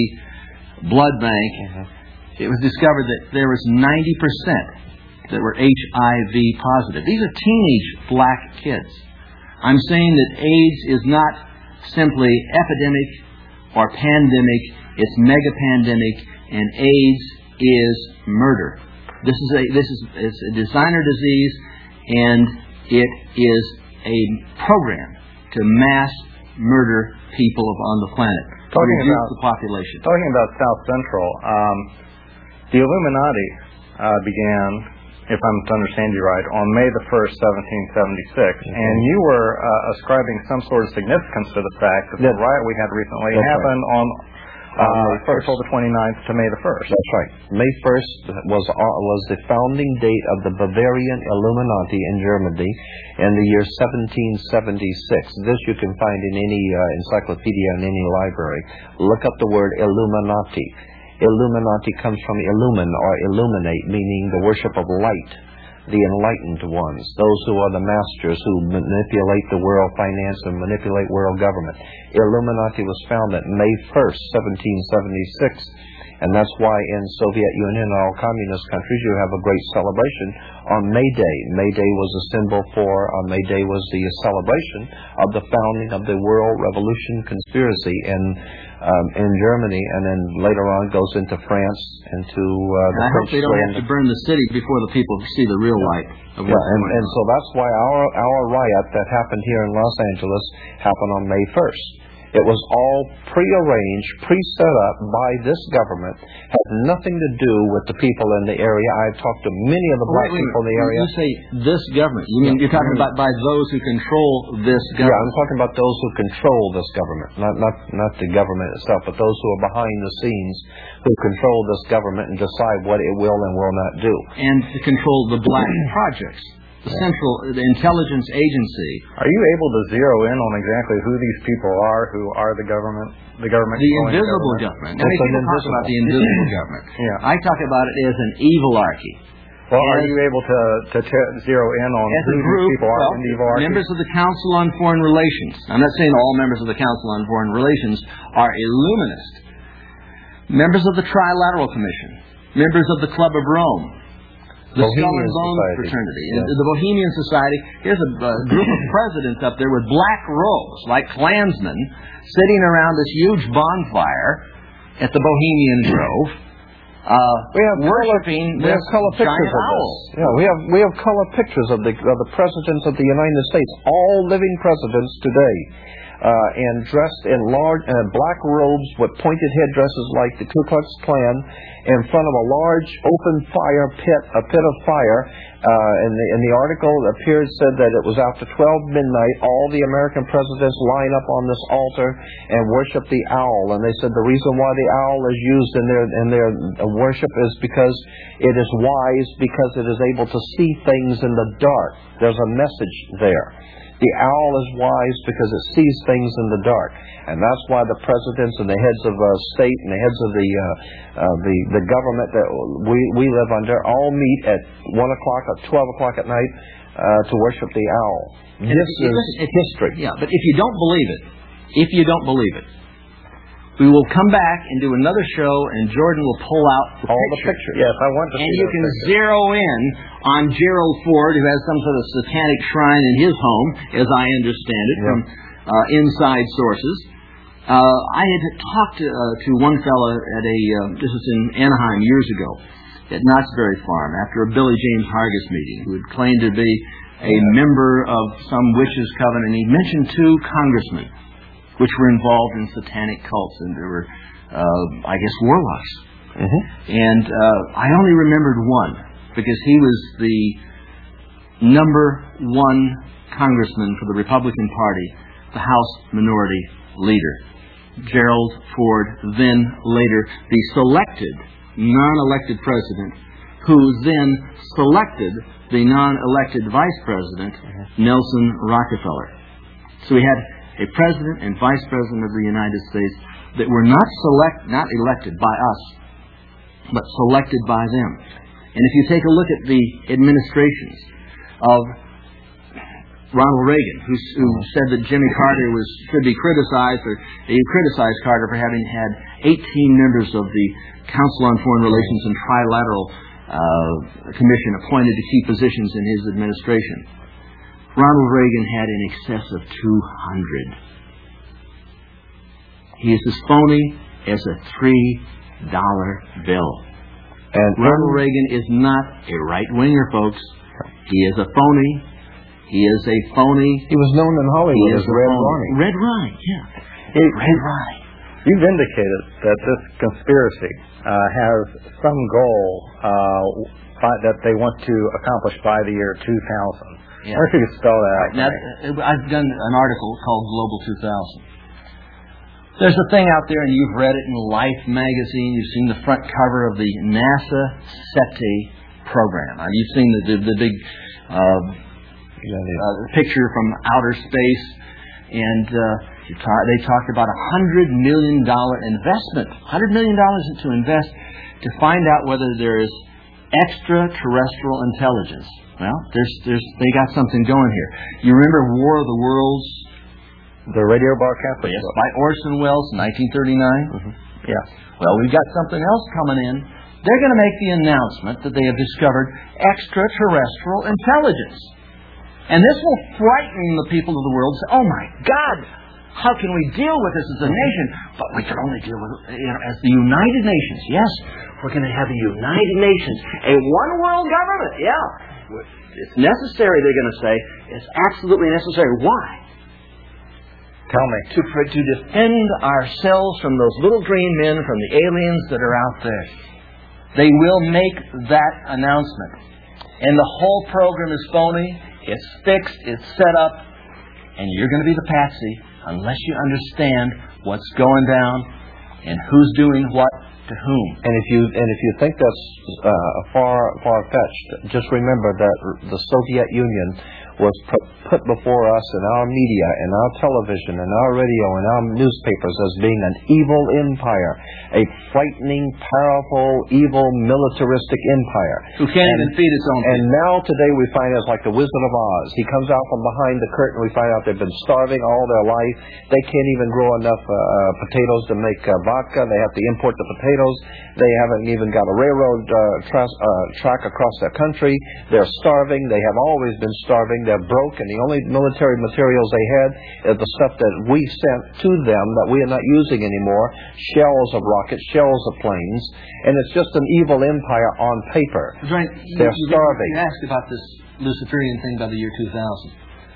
the blood bank, mm-hmm. It was discovered that there was ninety percent that were H I V positive. These are teenage black kids. I'm saying that AIDS is not simply epidemic or pandemic, it's mega-pandemic, and AIDS is murder. This is a this is it's a designer disease, and it is a program to mass murder people on the planet. Talking reduce about the population. Talking about South Central, um, the Illuminati uh, began, if I'm to understand you right, on May the first, seventeen seventy-six, mm-hmm. and you were uh, ascribing some sort of significance to the fact that the riot we had recently That's happened right. on uh, April the twenty-ninth to May the first. That's right. May first was uh, was the founding date of the Bavarian Illuminati in Germany in the year seventeen seventy-six. This you can find in any uh, encyclopedia in any library. Look up the word Illuminati. Illuminati comes from illumine or illuminate, meaning the worship of light, the enlightened ones, those who are the masters who manipulate the world finance and manipulate world government. Illuminati was founded May first, seventeen seventy-six, And that's why in Soviet Union and all communist countries you have a great celebration on May Day. May Day was a symbol for, uh, May Day was the celebration of the founding of the World Revolution Conspiracy in um, in Germany, and then later on goes into France, into uh, the I French. hope they don't have to burn the city before the people see the real light of what's Yeah, and, going and on. so that's why our, our riot that happened here in Los Angeles happened on May first. It was all prearranged, pre-set up by this government, had nothing to do with the people in the area. I've talked to many of the black Wait, wait, people in the when area. you say this government, you mean you're talking about by those who control this Yeah, I'm government? talking about those who control this government, not not not the government itself, but those who are behind the scenes who control this government and decide what it will and will not do. And to control the black projects. The Central the Intelligence Agency. Are you able to zero in on exactly who these people are who are the government? The government. The controlling invisible government? government. I mean, It's an people talk invisible. about the invisible government. Yeah. I talk about it as an evilarchy. Well, are As- you able to to t- zero in on As who a group, these people are well, in the evilarchy? members of the Council on Foreign Relations. I'm not saying all members of the Council on Foreign Relations are illuminist. Members of the Trilateral Commission. Members of the Club of Rome. The Skull Bohemian and Bones Society. Fraternity. Yes. The Bohemian Society. Here's a uh, group of presidents up there with black robes, like Klansmen, sitting around this huge bonfire at the Bohemian Grove. Uh, We have worshiping We this have color pictures giant of owl. this. Yeah, we have we have color pictures of the of the presidents of the United States, all living presidents today, uh, and dressed in large uh, black robes with pointed headdresses like the Ku Klux Klan, in front of a large open fire pit, a pit of fire. Uh, and the in the article appeared said that it was after twelve midnight, all the American presidents line up on this altar and worship the owl. And they said the reason why the owl is used in their in their worship is because it is wise, because it is able to see things in the dark. There's a message there. The owl is wise because it sees things in the dark, and that's why the presidents and the heads of uh, state and the heads of the uh, uh, the the government that we we live under all meet at one o'clock or twelve o'clock at night uh, to worship the owl. And This if you- is if- history. Yeah, but if you don't believe it, if you don't believe it, we will come back and do another show, and Jordan will pull out the All picture. the pictures. Yes, I want to And see you those can pictures. zero in on Gerald Ford, who has some sort of satanic shrine in his home, as I understand it, from uh, inside sources. Uh, I had talked to, uh, to one fellow at a, uh, this was in Anaheim years ago, at Knott's Berry Farm, after a Billy James Hargis meeting, who had claimed to be a member of some witches' coven, and he mentioned two congressmen, which were involved in satanic cults, and there were, uh, I guess, warlocks. Mm-hmm. And uh, I only remembered one, because he was the number one congressman for the Republican Party, the House Minority Leader. Gerald Ford, then later the selected, non-elected president, who then selected the non-elected vice president, Nelson Rockefeller. So we had a president and vice president of the United States that were not select, not elected by us, but selected by them. And if you take a look at the administrations of Ronald Reagan, who, who said that Jimmy Carter was should be criticized, or he criticized Carter for having had eighteen members of the Council on Foreign Relations and Trilateral uh, Commission appointed to key positions in his administration. Ronald Reagan had in excess of two hundred. He is as phony as a three dollar bill. And Ronald Reagan is not a right-winger, folks. He is a phony. He is a phony. he was known in He Hollywood is as a Red phony. Ronnie. Red Ronnie, yeah. He- Red Ronnie. You've indicated that this conspiracy uh, has some goal uh, by, that they want to accomplish by the year two thousand. Yeah. I wonder if you could spell that out. Now, for me. I've done an article called Global two thousand. There's a thing out there, and you've read it in Life magazine. You've seen the front cover of the NASA SETI program. Uh, you've seen the, the, the big uh, uh, picture from outer space, and uh, you ta- they talked about a one hundred million dollars investment, one hundred million dollars to invest to find out whether there is extraterrestrial intelligence. Well, there's, there's, they got something going here. You remember War of the Worlds? The radio broadcast? Yes, by Orson Welles, nineteen thirty-nine. Mm-hmm. Yeah. Well, we've got something else coming in. They're going to make the announcement that they have discovered extraterrestrial intelligence. And this will frighten the people of the world. Say, oh my God, how can we deal with this as a nation? But we can only deal with it, you know, as the United Nations. Yes, we're going to have a United Nations, a one-world government. Yeah, it's necessary, they're going to say. It's absolutely necessary. Why? Tell me. To, to defend ourselves from those little green men, from the aliens that are out there. They will make that announcement. And the whole program is phony. It's fixed. It's set up. And you're going to be the patsy unless you understand what's going down and who's doing what to whom. And if you and if you think that's uh, far far fetched, just remember that the Soviet Union was put, put before us in our media, in our television, in our radio, in our newspapers as being an evil empire, a frightening, powerful, evil, militaristic empire. Who can't and, even feed its own people. And now today we find it's like the Wizard of Oz. He comes out from behind the curtain. We find out they've been starving all their life. They can't even grow enough uh, potatoes to make uh, vodka. They have to import the potatoes. They haven't even got a railroad uh, tra- uh, track across their country. They're starving. They have always been starving. They're broke, and the only military materials they had is the stuff that we sent to them that we are not using anymore, shells of rockets, shells of planes, and it's just an evil empire on paper. Right. They're you, starving. You asked about this Luciferian thing by the year two thousand.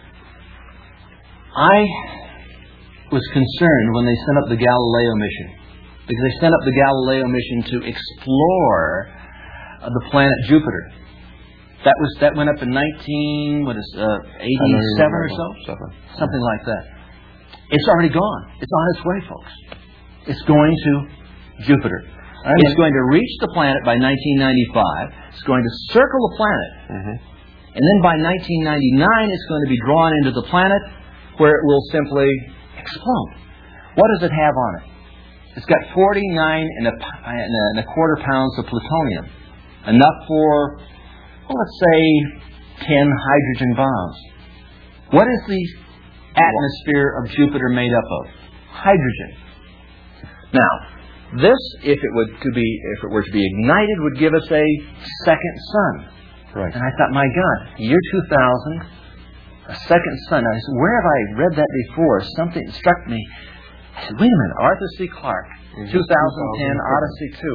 I was concerned when they sent up the Galileo mission, because they sent up the Galileo mission to explore uh, the planet Jupiter. That was that went up in nineteen what is uh, eighty-seven or so, Seven. something like that. It's already gone. It's on its way, folks. It's going to Jupiter. It's going to reach the planet by nineteen ninety-five. It's going to circle the planet, Mm-hmm. and then by nineteen ninety-nine, it's going to be drawn into the planet, where it will simply explode. What does it have on it? It's got forty-nine and a, and a quarter pounds of plutonium, enough for, well, let's say, ten hydrogen bombs. What is the atmosphere of Jupiter made up of? Hydrogen. Now, this, if it would to be, if it were to be ignited, would give us a second sun. Right. And I thought, my God, year two thousand, a second sun. I said, where have I read that before? Something struck me. I said, wait a minute, Arthur C. Clarke, mm-hmm. twenty ten, Odyssey two.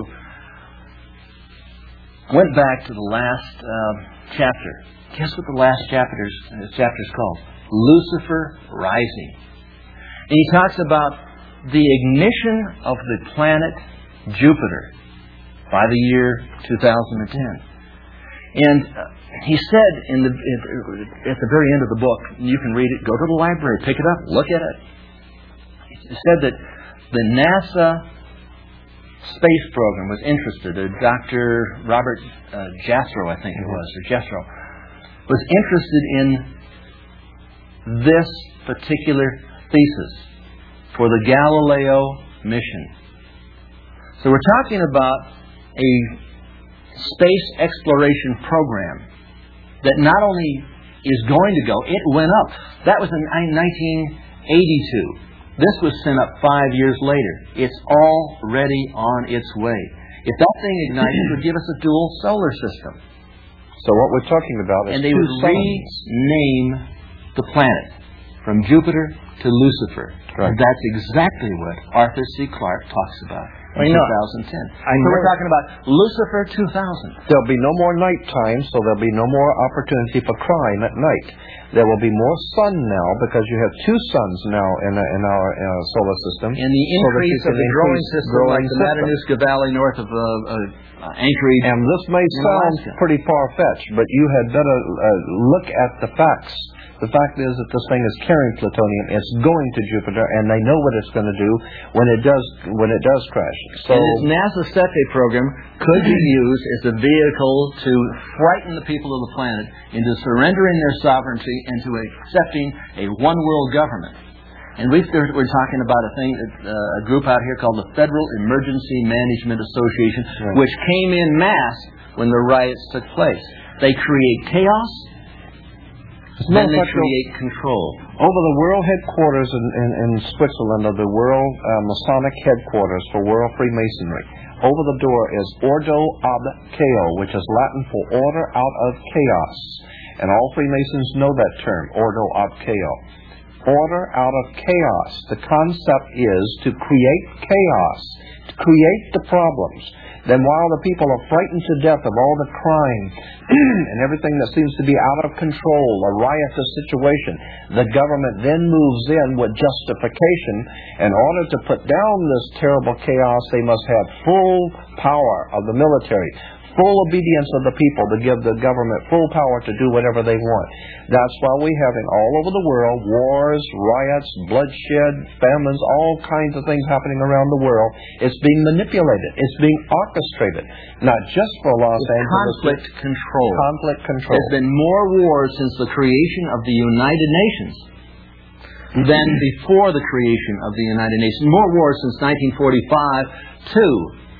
Went back to the last uh, chapter. Guess what the last chapter's uh, chapter's called? Lucifer Rising. And he talks about the ignition of the planet Jupiter by the year two thousand ten. And uh, he said in the at the very end of the book, you can read it, go to the library, pick it up, look at it. He said that the NASA space program was interested. Uh, Doctor Robert uh, Jastrow, I think it was, or Jastrow, was interested in this particular thesis for the Galileo mission. So we're talking about a space exploration program that not only is going to go, it went up. That was in nineteen eighty-two. This was sent up five years later. It's already on its way. If that thing ignited, it would give us a dual solar system. So what we're talking about is and they two would suns. rename the planet from Jupiter to Lucifer. Right. And that's exactly what Arthur C. Clarke talks about in I know. twenty ten. I so know. we're talking about Lucifer two thousand. There'll be no more nighttime, so there'll be no more opportunity for crime at night. There will be more sun now because you have two suns now in, a, in our uh, solar system. And the so that you increase can of the growing increase system, growing like the system. Matanuska Valley north of uh, uh, Anchorage. And this may in sound Alaska. pretty far-fetched, but you had better uh, look at the facts. The fact is that this thing is carrying plutonium. It's going to Jupiter, and they know what it's going to do when it does when it does crash. So and this NASA SETI program could be used as a vehicle to frighten the people of the planet into surrendering their sovereignty and to accepting a one-world government. And we've, we're talking about a thing, uh, a group out here called the Federal Emergency Management Association, Right. which came in mass when the riots took place. They create chaos. Then they create control. Over the world headquarters in, in, in Switzerland, of the World uh, Masonic Headquarters for World Freemasonry, over the door is Ordo ab Chao, which is Latin for order out of chaos. And all Freemasons know that term, Ordo ab Chao. Order out of chaos. The concept is to create chaos, to create the problems. Then while the people are frightened to death of all the crime and everything that seems to be out of control, a riotous situation, the government then moves in with justification. In order to put down this terrible chaos, they must have full power of the military, full obedience of the people to give the government full power to do whatever they want. That's why we're having all over the world wars, riots, bloodshed, famines, all kinds of things happening around the world. It's being manipulated. It's being orchestrated, not just for Los It's Angeles. conflict control. Conflict control. There's been more wars since the creation of the United Nations than before the creation of the United Nations. More wars since nineteen forty-five to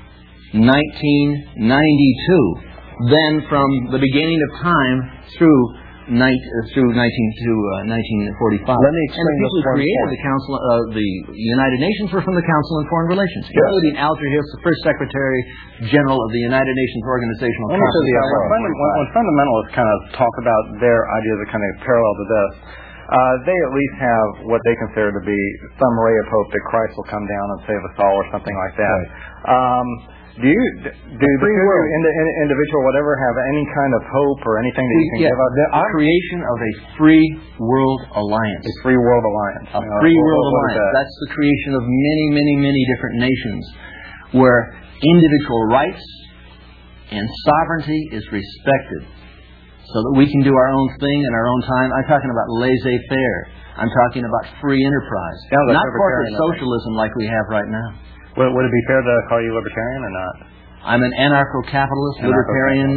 nineteen ninety-two than from the beginning of time through night, uh, through nineteen to uh, nineteen forty-five. Let me and explain the people this who one created point. the Council, uh, the United Nations, were from the Council on Foreign Relations, Yes. including Alger Hiss, the first Secretary General of the United Nations Organizational Let me Council. say the other one. When, when fundamentalists kind of talk about their ideas that kind of parallel to this, uh, they at least have what they consider to be some ray of hope that Christ will come down and save us all, or something like that. Right. Um, do you, do the free will indi- individual, whatever, have any kind of hope or anything that you can Yeah, give us? the creation of a free world alliance. A free world alliance. A Uh, free what- world what is alliance. that? That's the creation of many, many, many different nations where individual rights and sovereignty is respected so that we can do our own thing in our own time. I'm talking about laissez-faire. I'm talking about free enterprise. Yeah, that's not corporate libertarian, socialism like we have right now. Would, would it be fair to call you libertarian or not? I'm an anarcho-capitalist, libertarian,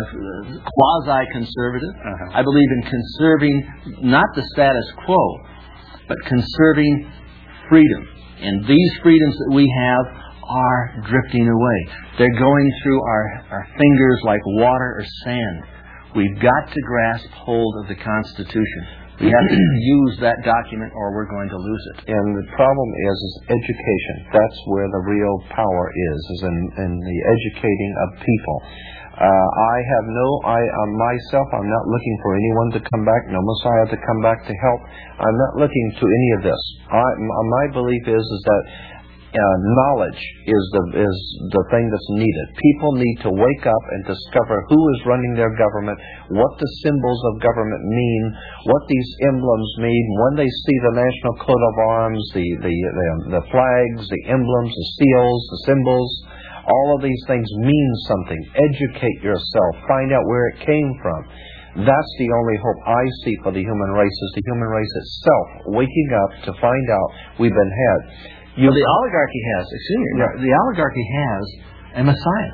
uh, quasi-conservative. Uh-huh. I believe in conserving not the status quo, but conserving freedom. And these freedoms that we have are drifting away. They're going through our, our fingers like water or sand. We've got to grasp hold of the Constitution. We have to use that document or we're going to lose it. And the problem is, is education. That's where the real power is, is in, in the educating of people. Uh, I have no, I uh, myself, I'm not looking for anyone to come back, no Messiah to come back to help. I'm not looking to any of this. I, my belief is, is that Uh, knowledge is the is the thing that's needed. People need to wake up and discover who is running their government, what the symbols of government mean, what these emblems mean. When they see the national coat of arms, the the the, the flags, the emblems, the seals, the symbols, all of these things mean something. Educate yourself. Find out where it came from. That's the only hope I see for the human race, is the human race itself waking up to find out we've been had. You, the oligarchy has, excuse me, Yeah. the oligarchy has a Messiah,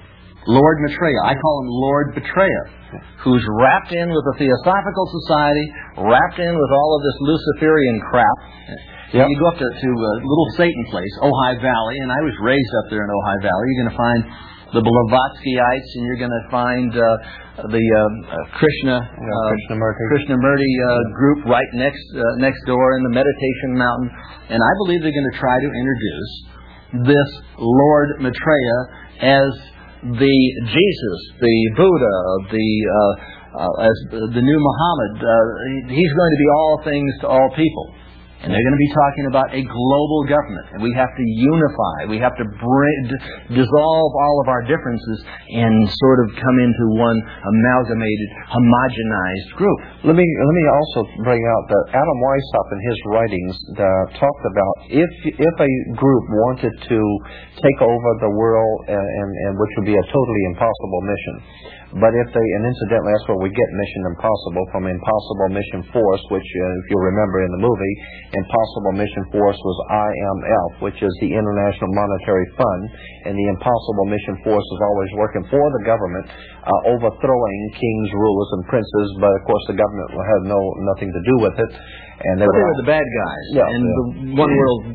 Lord Maitreya. I call him Lord Betraya, who's wrapped in with the Theosophical Society, wrapped in with all of this Luciferian crap. Yep. You go up to, to a little Satan place, Ojai Valley, and I was raised up there in Ojai Valley. You're going to find the Blavatskyites, and you're going to find uh, the uh, uh, Krishna Yeah, uh, Krishnamurti. Krishnamurti uh, group right next uh, next door in the Meditation Mountain, and I believe they're going to try to introduce this Lord Maitreya as the Jesus, the Buddha, the uh, uh, as the new Muhammad. Uh, he's going to be all things to all people. And they're going to be talking about a global government. And we have to unify. We have to bring, dissolve all of our differences and sort of come into one amalgamated, homogenized group. Let me let me also bring out that Adam Weishaupt in his writings uh, talked about if if a group wanted to take over the world, and, and, and which would be a totally impossible mission. But if they, and incidentally, that's where we get Mission Impossible from Impossible Mission Force, which, uh, if you'll remember in the movie, Impossible Mission Force was I M F, which is the International Monetary Fund, and the Impossible Mission Force is always working for the government, uh, overthrowing kings, rulers, and princes, but of course the government had no nothing to do with it. And they But were, they were the bad guys. Yeah, and yeah. the one world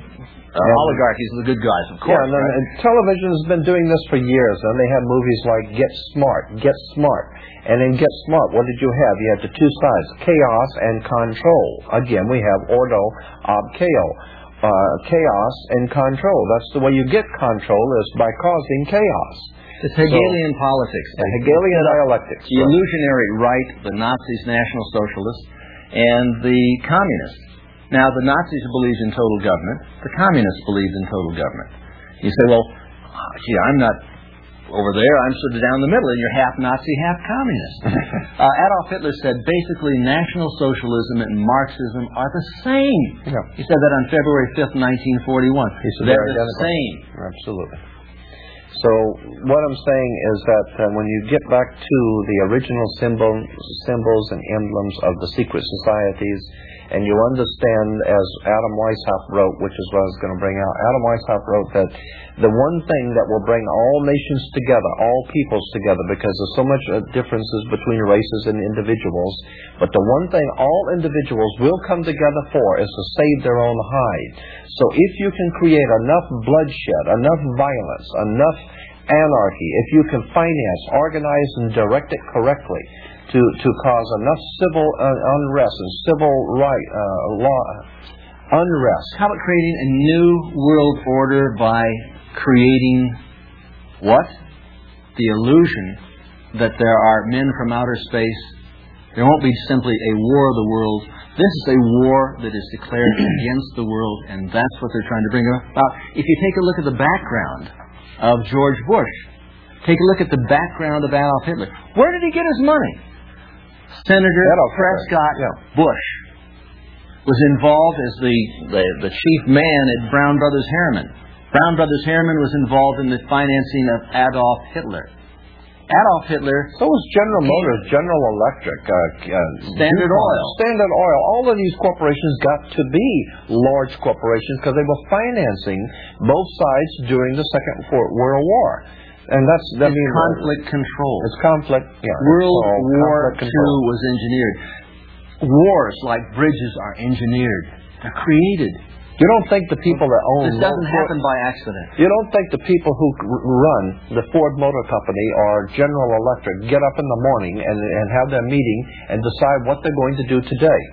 Uh, oligarchies are the good guys, of course. Yeah, and, right? and television has been doing this for years, and they have movies like Get Smart, Get Smart. And in Get Smart, what did you have? You had the two sides, chaos and control. Again, we have ordo ob chaos. Uh, chaos and control. That's the way you get control, is by causing chaos. It's Hegelian so, politics. The Hegelian dialectics. The illusionary right, the Nazis, National Socialists, and the communists. Now, the Nazis believed in total government. The communists believed in total government. You say, well, gee, I'm not over there. I'm sort of down the middle, and you're half Nazi, half communist. uh, Adolf Hitler said, basically, National Socialism and Marxism are the same. Yeah. He said that on February fifth, nineteen forty-one. He said they're they're the identical. same. Absolutely. So what I'm saying is that uh, when you get back to the original symbol, symbols and emblems of the secret societies, and you understand, as Adam Weishaupt wrote, which is what I was going to bring out, Adam Weishaupt wrote that the one thing that will bring all nations together, all peoples together, because there's so much uh, differences between races and individuals, but the one thing all individuals will come together for is to save their own hide. So if you can create enough bloodshed, enough violence, enough anarchy, if you can finance, organize, and direct it correctly, to, to cause enough civil uh, unrest and civil right uh, law unrest. How about creating a new world order by creating what? The illusion that there are men from outer space. There won't be simply a war of the world. This is a war that is declared against the world, and that's what they're trying to bring about. If you take a look at the background of George Bush, take a look at the background of Adolf Hitler. Where did he get his money? Senator Adolf Prescott yeah. Bush was involved as the, the, the chief man at Brown Brothers Harriman. Brown Brothers Harriman was involved in the financing of Adolf Hitler. Adolf Hitler... So was General Motors, General Electric, uh, uh, Standard DuPont, Oil. Standard Oil. All of these corporations got to be large corporations because they were financing both sides during the Second World War. And that's that it's means conflict control. It's conflict. Yeah, World it's War Two was engineered. Wars like bridges are engineered. They're created. You don't think the people that own... This doesn't Ford, happen by accident. You don't think the people who run the Ford Motor Company or General Electric get up in the morning and, and have their meeting and decide what they're going to do today.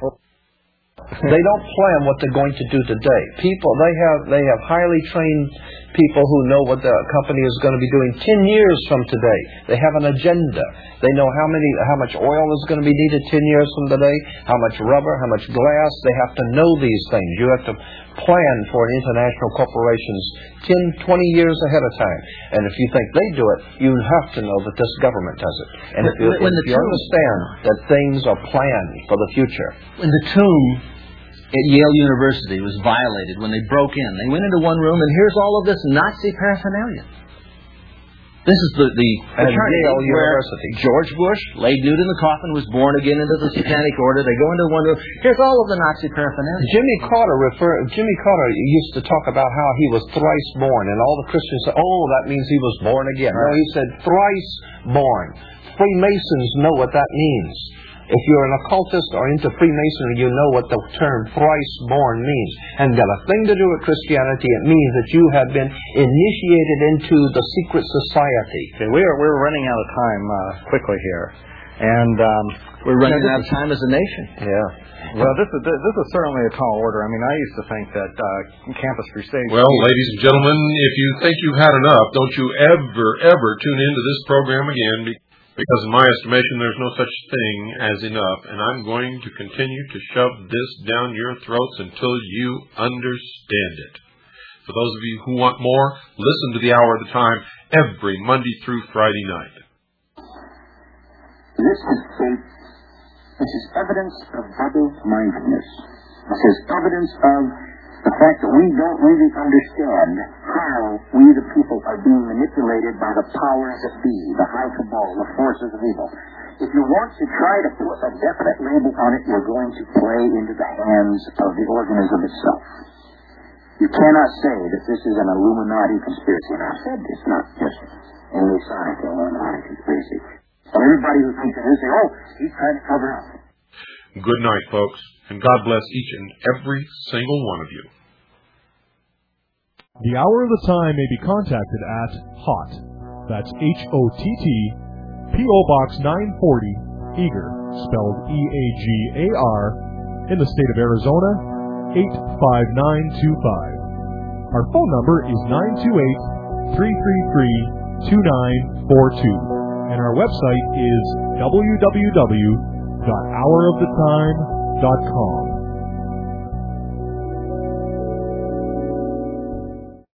They don't plan what they're going to do today. People, they have they have highly trained people who know what the company is going to be doing ten years from today. They have an agenda. They know how many, how much oil is going to be needed ten years from today, how much rubber, how much glass. They have to know these things. You have to plan for international corporations ten, twenty years ahead of time. And if you think they do it, you have to know that this government does it. And if you, when if the you tomb, understand that things are planned for the future. When the tomb at Yale University was violated, when they broke in, they went into one room and here's all of this Nazi paraphernalia. This is the, the At Yale where University. George Bush, laid nude in the coffin, was born again into the Satanic Order. They go into one room. Here's all of the Nazi paraphernalia. Jimmy Carter refer, Jimmy Carter used to talk about how he was thrice born, and all the Christians said, "Oh, that means he was born again." Right. No, he said thrice born. Freemasons know what that means. If you're an occultist or into Freemasonry, you know what the term thrice born means. And got a thing to do with Christianity. It means that you have been initiated into the secret society. Okay, we're we're running out of time uh, quickly here, and um, We're running you know, out of time as a nation. Yeah. Well, this is this is certainly a tall order. I mean, I used to think that uh, Campus Crusade. Well, ladies and gentlemen, if you think you've had enough, don't you ever, ever tune into this program again. Because in my estimation, there's no such thing as enough, and I'm going to continue to shove this down your throats until you understand it. For those of you who want more, listen to the Hour of the Time every Monday through Friday night. This is faith. This is evidence of double-mindedness. This is evidence of the fact that we don't really understand how we, the people, are being manipulated by the powers that be, the high cabal, the forces of evil. If you want to try to put a definite label on it, you're going to play into the hands of the organism itself. You cannot say that this is an Illuminati conspiracy. And I said it's not just a Masonic Illuminati conspiracy. So everybody who thinks it is, say, oh, he's trying to cover up. Good night, folks, and God bless each and every single one of you. The Hour of the Time may be contacted at HOTT, that's H O T T, P O Box nine forty, Eagar, spelled E A G A R, in the state of Arizona, eight five nine two five. Our phone number is nine two eight, three three three, two nine four two, and our website is w w w dot hour of the time dot com.